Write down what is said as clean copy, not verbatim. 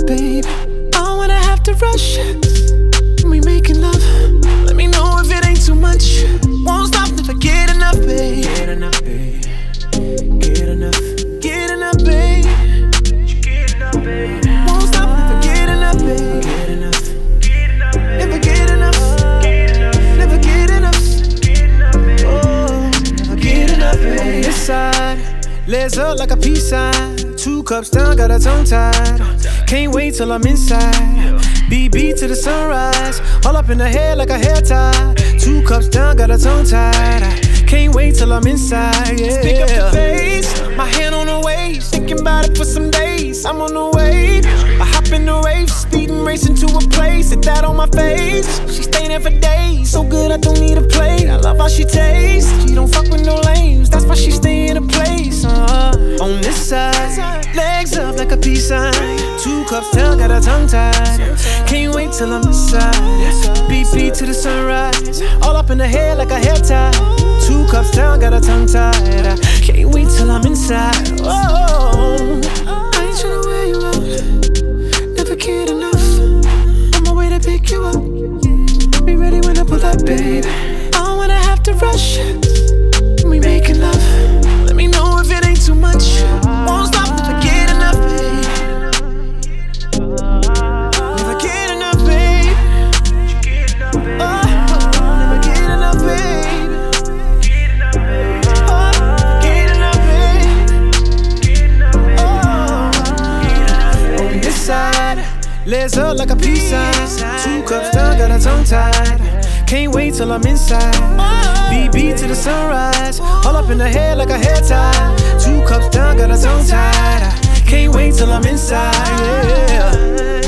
babe. I don't wanna have to rush when we making love. Let me know if it ain't too much. Won't stop if I get enough, babe. Get enough, babe. Get enough. Get enough, babe. Get enough, babe. Won't stop if I get enough, babe. Get enough. Never get enough. Never get enough. Oh, never get enough, babe. On this side, legs up like a peace sign. 2 cups down, got a tongue tied. Can't wait till I'm inside. BB to the sunrise. All up in the head like a hair tie. 2 cups down, got a tongue tied. Can't wait till I'm inside, yeah. Pick up the pace, my hand on the waist. Thinking about it for some days, I'm on the way. I hop in the rave, speeding, racing to a place. Hit that on my face, she staying there for days. So good I don't need a plate, I love how she tastes. She don't fuck with no lames, that's why she stay in a place. On this side, legs up like a peace sign. 2 cups down, got her tongue tied. Can't wait till I'm inside. BP to the sunrise, all up in the head like a hair tie. 2 cups down, got her tongue tied. Can't wait till I'm inside. Oh, I ain't tryna wear you out, never get enough. On my way to pick you up, be ready when I pull up, babe. I don't wanna have to rush when we making love. Let me know if it ain't too much. Won't stop if I get enough, babe. Never get enough, babe. Oh, never get enough, babe. Oh, get enough, babe. Oh, on this side, legs up like a peace sign. 2 cups down, got her tongue tied. Can't wait till I'm inside. BB to the sunrise, all up in the head like a hair tie. 2 cups down, got her tongue tied. Can't wait till I'm inside, yeah.